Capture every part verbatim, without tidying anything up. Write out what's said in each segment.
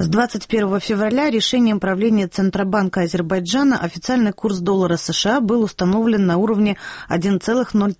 С двадцать первого февраля решением правления Центробанка Азербайджана официальный курс доллара США был установлен на уровне один целых ноль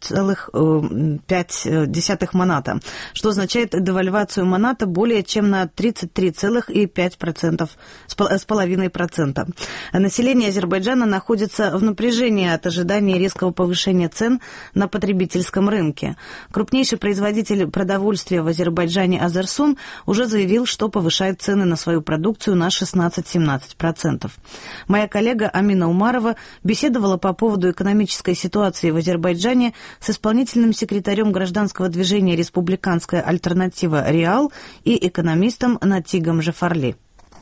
пять десятых маната, что означает девальвацию маната более чем на тридцать три целых пять десятых процента. Население Азербайджана находится в напряжении от ожидания резкого повышения цен на потребительском рынке. Крупнейший производитель продовольствия в Азербайджане Азерсун уже заявил, что повышает цены на свою продукцию на шестнадцать-семнадцать процентов. Моя коллега Амина Умарова беседовала по поводу экономической ситуации в Азербайджане с исполнительным секретарем гражданского движения «Республиканская альтернатива Реал» и экономистом Натигом Жафарли.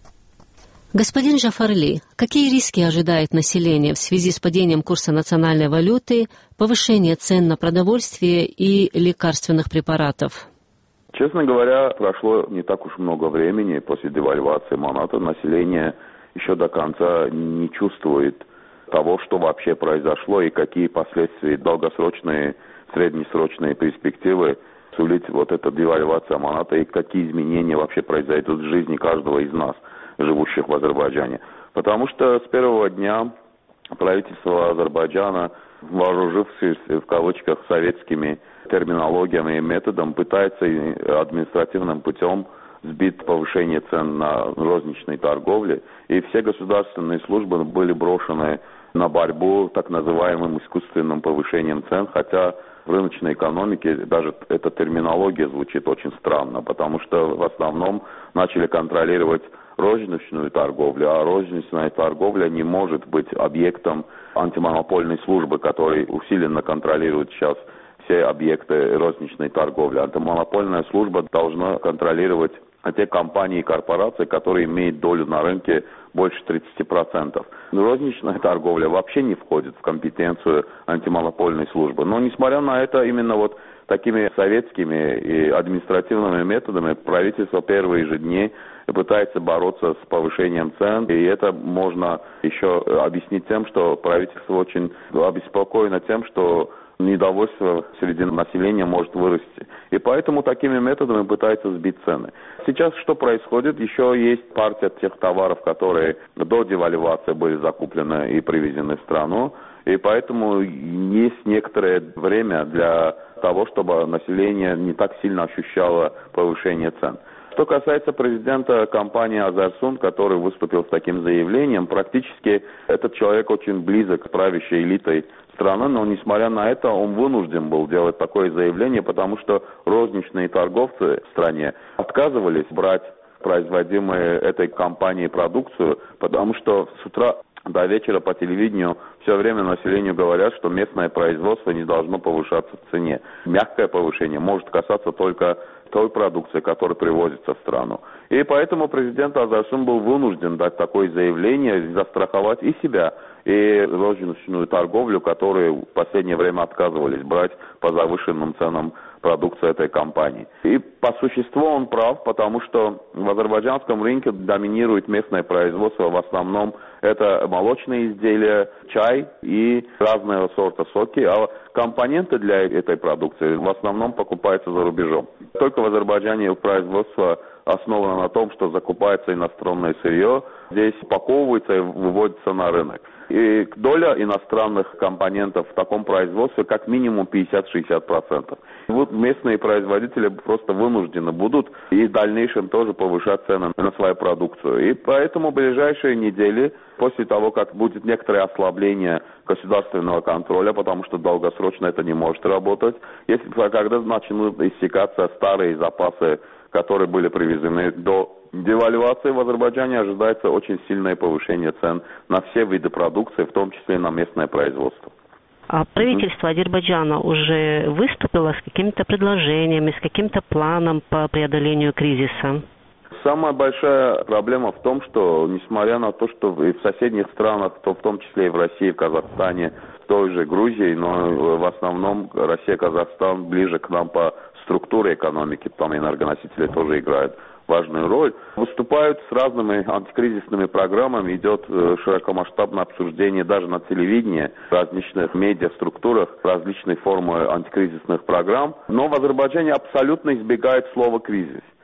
Господин Жафарли, какие риски ожидает население в связи с падением курса национальной валюты, повышением цен на продовольствие и лекарственных препаратов? Честно говоря, прошло не так уж много времени после девальвации маната. Население еще до конца не чувствует того, что вообще произошло и какие последствия, долгосрочные, среднесрочные перспективы сулит вот эта девальвация маната и какие изменения вообще произойдут в жизни каждого из нас, живущих в Азербайджане. Потому что с первого дня правительство Азербайджана, вооружившись в кавычках советскими терминологиями и методом, пытается административным путем сбить повышение цен на розничной торговле. И все государственные службы были брошены на борьбу так называемым искусственным повышением цен, хотя в рыночной экономике даже эта терминология звучит очень странно, потому что в основном начали контролировать розничную торговлю, а розничная торговля не может быть объектом антимонопольной службы, которая усиленно контролирует сейчас все объекты розничной торговли. Антимонопольная служба должна контролировать те компании и корпорации, которые имеют долю на рынке больше тридцати процентов. Розничная торговля вообще не входит в компетенцию антимонопольной службы. Но несмотря на это, именно вот такими советскими и административными методами правительство первые же дни пытается бороться с повышением цен. И это можно еще объяснить тем, что правительство очень обеспокоено тем, что недовольство среди населения может вырасти. И поэтому такими методами пытается сбить цены. Сейчас что происходит? Еще есть партия тех товаров, которые до девальвации были закуплены и привезены в страну. И поэтому есть некоторое время для того, чтобы население не так сильно ощущало повышение цен. Что касается президента компании Азерсун, который выступил с таким заявлением, практически этот человек очень близок к правящей элитой страны, но несмотря на это он вынужден был делать такое заявление, потому что розничные торговцы в стране отказывались брать производимые этой компанией продукцию, потому что с утра до вечера по телевидению все время населению говорят, что местное производство не должно повышаться в цене. Мягкое повышение может касаться только той продукции, которая привозится в страну. И поэтому президент Азерсун был вынужден дать такое заявление, застраховать и себя, и розничную торговлю, которые в последнее время отказывались брать по завышенным ценам продукцию этой компании. И по существу он прав, потому что в азербайджанском рынке доминирует местное производство, в основном это молочные изделия, чай и разного сорта соки, а компоненты для этой продукции в основном покупаются за рубежом. Только в Азербайджане производство основано на том, что закупается иностранное сырье, здесь упаковывается и выводится на рынок. И доля иностранных компонентов в таком производстве как минимум пятьдесят-шестьдесят процентов. Вот местные производители просто вынуждены будут и в дальнейшем тоже повышать цены на свою продукцию. И поэтому в ближайшие недели, после того, как будет некоторое ослабление государственного контроля, потому что долгосрочно это не может работать, если когда начнут иссякаться старые запасы, которые были привезены до девальвации, в Азербайджане ожидается очень сильное повышение цен на все виды продукции, в том числе и на местное производство. А правительство Азербайджана уже выступило с какими-то предложениями, с каким-то планом по преодолению кризиса? Самая большая проблема в том, что, несмотря на то, что и в соседних странах, то в том числе и в России, в Казахстане, в той же Грузии, но в основном Россия, Казахстан ближе к нам по структуре экономики, там энергоносители тоже играют важную роль, выступают с разными антикризисными программами, идет широкомасштабное обсуждение даже на телевидении, в различных медиаструктурах, различные формы антикризисных программ, но в Азербайджане абсолютно избегают слова «кризис».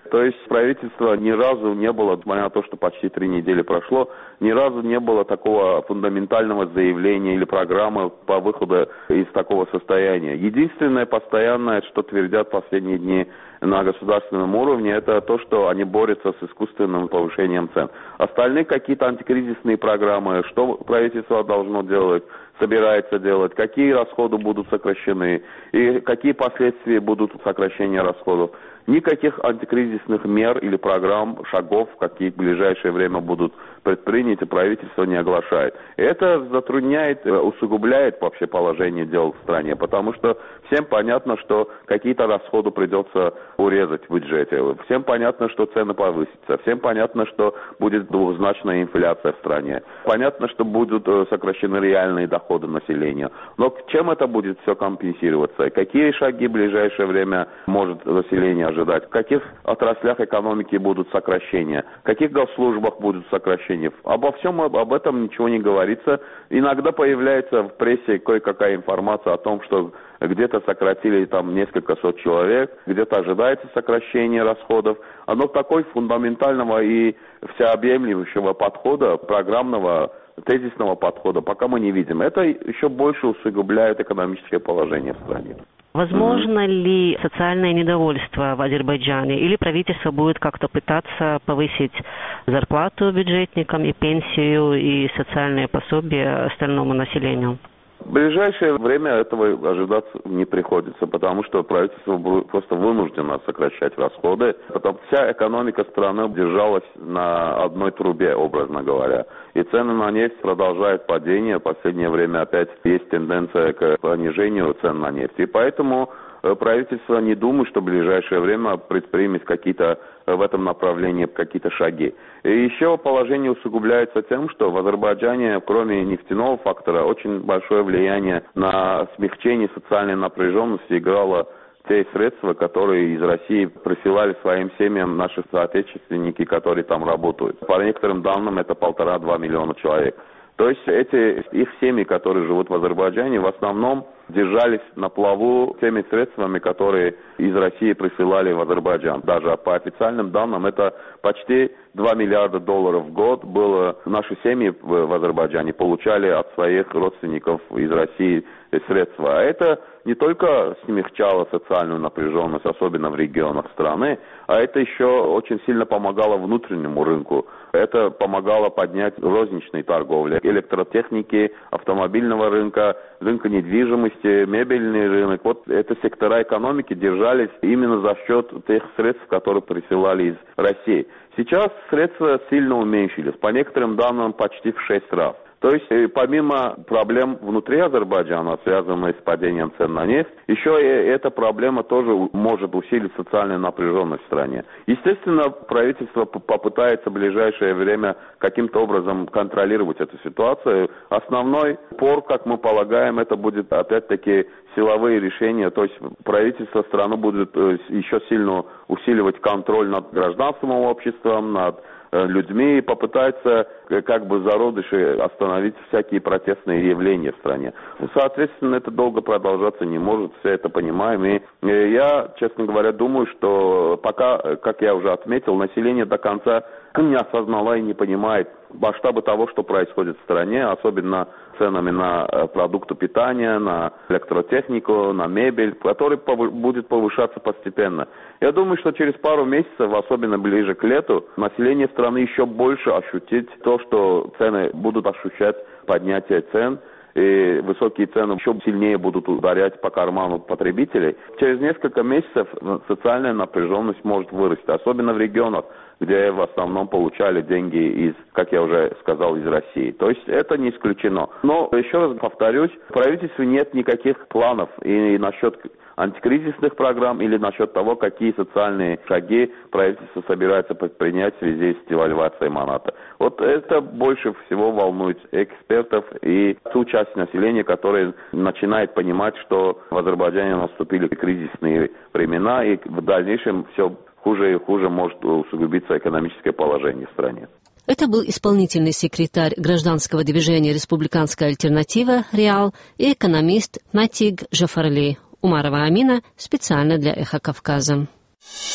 То есть правительство ни разу не было, несмотря на то, что почти три недели прошло, ни разу не было такого фундаментального заявления или программы по выходу из такого состояния. Единственное постоянное, что твердят последние дни на государственном уровне, это то, что они борются с искусственным повышением цен. Остальные какие-то антикризисные программы, что правительство должно делать, собирается делать, какие расходы будут сокращены и какие последствия будут сокращения расходов. Никаких антикризисных мер или программ, шагов, какие в ближайшее время будут предприняты, правительство не оглашает. Это затрудняет, усугубляет вообще положение дел в стране, потому что всем понятно, что какие-то расходы придется урезать в бюджете. Всем понятно, что цены повысятся. Всем понятно, что будет двухзначная инфляция в стране. Понятно, что будут сокращены реальные доходы населения. Но чем это будет все компенсироваться? Какие шаги в ближайшее время может население ожидать? В каких отраслях экономики будут сокращения? В каких госслужбах будут сокращения? Обо всем об этом ничего не говорится. Иногда появляется в прессе кое-какая информация о том, что где-то сократили там несколько сот человек, где-то ожидается сокращение расходов. Но такой фундаментального и всеобъемлющего подхода, программного, тезисного подхода пока мы не видим. Это еще больше усугубляет экономическое положение в стране. Возможно ли социальное недовольство в Азербайджане, или правительство будет как-то пытаться повысить зарплату бюджетникам и пенсию, и социальные пособия остальному населению? В ближайшее время этого ожидать не приходится, потому что правительство просто вынуждено сокращать расходы. Потому что вся экономика страны держалась на одной трубе, образно говоря. И цены на нефть продолжают падение. В последнее время опять есть тенденция к понижению цен на нефть. И поэтому правительство не думает, что в ближайшее время предпримет какие-то в этом направлении какие-то шаги. И еще положение усугубляется тем, что в Азербайджане, кроме нефтяного фактора, очень большое влияние на смягчение социальной напряженности играло те средства, которые из России присылали своим семьям наши соотечественники, которые там работают. По некоторым данным, это полтора-два миллиона человек. То есть эти их семьи, которые живут в Азербайджане, в основном держались на плаву теми средствами, которые из России присылали в Азербайджан. Даже по официальным данным это почти два миллиарда долларов в год было. Наши семьи в Азербайджане получали от своих родственников из России средства. А это не только смягчало социальную напряженность, особенно в регионах страны, а это еще очень сильно помогало внутреннему рынку. Это помогало поднять розничной торговли, электротехники, автомобильного рынка, рынка недвижимости, мебельный рынок. Вот это сектора экономики держались именно за счет тех средств, которые присылали из России. Сейчас средства сильно уменьшились, по некоторым данным почти в шесть раз. То есть, помимо проблем внутри Азербайджана, связанных с падением цен на нефть, еще и эта проблема тоже может усилить социальную напряженность в стране. Естественно, правительство попытается в ближайшее время каким-то образом контролировать эту ситуацию. Основной пор, как мы полагаем, это будет опять-таки силовые решения, то есть правительство страны будет еще сильно усиливать контроль над гражданским обществом, над людьми и попытается как бы зародыши остановить всякие протестные явления в стране. Соответственно, это долго продолжаться не может, все это понимаем. И я, честно говоря, думаю, что пока, как я уже отметил, население до конца не осознало и не понимает масштабы того, что происходит в стране, особенно ценами на продукты питания, на электротехнику, на мебель, который будет повышаться постепенно. Я думаю, что через пару месяцев, особенно ближе к лету, население страны еще больше ощутит то, что цены будут ощущать поднятие цен, и высокие цены еще сильнее будут ударять по карману потребителей. Через несколько месяцев социальная напряженность может вырасти, особенно в регионах, где в основном получали деньги из, как я уже сказал, из России. То есть это не исключено. Но, еще раз повторюсь, в правительстве нет никаких планов и насчет антикризисных программ или насчет того, какие социальные шаги правительство собирается предпринять в связи с девальвацией маната. Вот это больше всего волнует экспертов и ту часть населения, которая начинает понимать, что в Азербайджане наступили кризисные времена и в дальнейшем все хуже и хуже может усугубиться экономическое положение в стране. Это был исполнительный секретарь гражданского движения «Республиканская альтернатива» «Реал» и экономист Натиг Джафарли. Умарова Амина специально для «Эхо Кавказа».